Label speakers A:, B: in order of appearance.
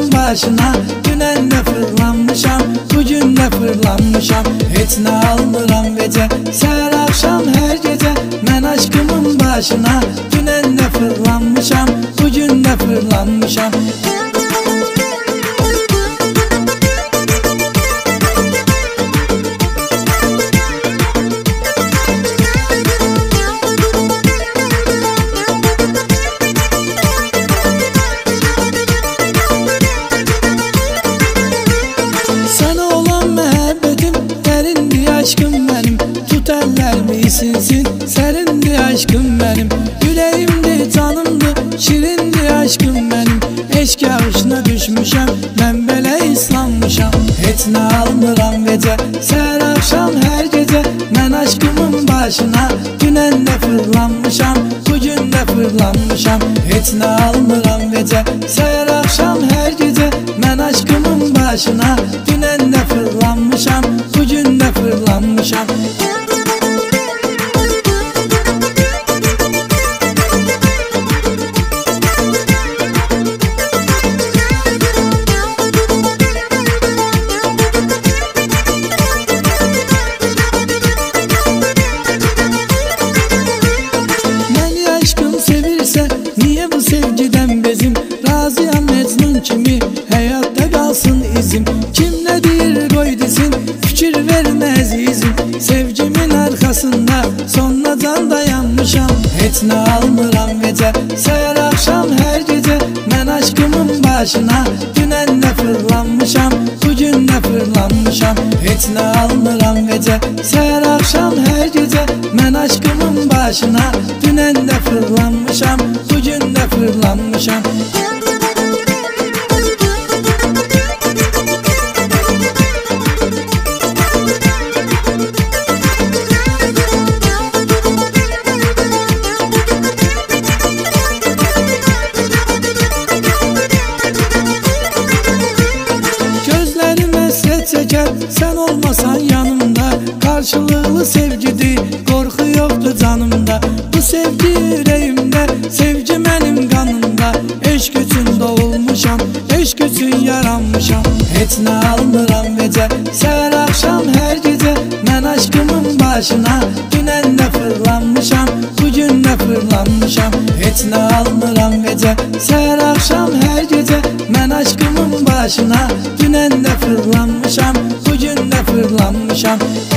A: aşkımın başına. Dünen de fırlanmışam, bugün de fırlanmışam. Heç ne almıram gece, seher akşam her gece. Ben aşkımın başına. Dünen de fırlanmışam, bugün de fırlanmışam. Aşkım benim, tut ellerimi sinsin. Serindi aşkım benim, yüreğimdi, canımdı, şirindi aşkım benim. Eşk yağışına düşmüşem, ben böyle ıslanmışam. Heç ne almıram gece, seher akşam her gece. Ben aşkımın başına. Dünen de fırlanmışam, bugün de fırlanmışam. Heç ne almıram gece, seher akşam her gece. Ben aşkımın başına. Dünen de fırlanmışam, bugün de fırlanmışam. Beni aşkım sevirse niye bu sevgiden bezim? Razıyam Mecnun kimi, hayatta kalsın izim. Kim ne deyir koy desin, fikir vermez izim. Sevgimin arkasında sonuna can dayanmışam. Heç ne almıram gece, seher akşam her gece. Ben aşkımın başına. Dünen de fırlanmışam, bugün de fırlanmışam. Heç ne almıram gece, seher akşam her gece. Ben aşkımın başına. Dünen de fırlanmışam, bugün de fırlanmışam. Çeker, sen olmasan yanımda. Karşılıklı sevgidir, korku yoktu canımda. Bu sevgi yüreğimde, sevgi benim kanımda. Eşk üçün doğulmuşam, eşk üçün yaranmışam. Heç ne almıram gece, seher akşam her gece. Ben aşkımın başına. Dünen de fırlanmışam, bugün de fırlanmışam. Heç ne almıram gece, seher akşam her gece. Ben aşkımın başına. Dünen de fırlanmışam, bugün de fırlanmışam.